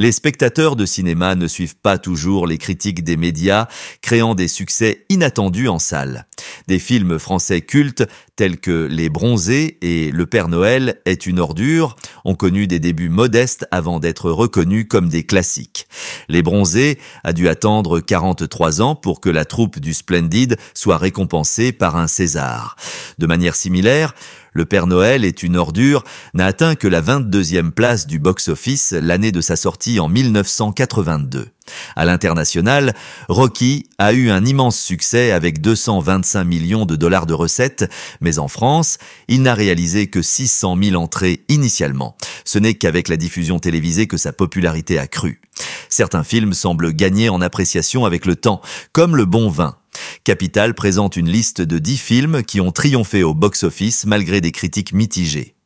Les spectateurs de cinéma ne suivent pas toujours les critiques des médias, créant des succès inattendus en salle. Des films français cultes tels que Les Bronzés et Le Père Noël est une ordure ont connu des débuts modestes avant d'être reconnus comme des classiques. Les Bronzés a dû attendre 43 ans pour que la troupe du Splendid soit récompensée par un César. De manière similaire, Le Père Noël est une ordure n'a atteint que la 22e place du box-office l'année de sa sortie en 1982. À l'international, Rocky a eu un immense succès avec 225 millions de dollars de recettes, mais en France, il n'a réalisé que 600 000 entrées initialement. Ce n'est qu'avec la diffusion télévisée que sa popularité a cru. Certains films semblent gagner en appréciation avec le temps, comme Le Bon Vin. Capital présente une liste de 10 films qui ont triomphé au box-office malgré des critiques mitigées.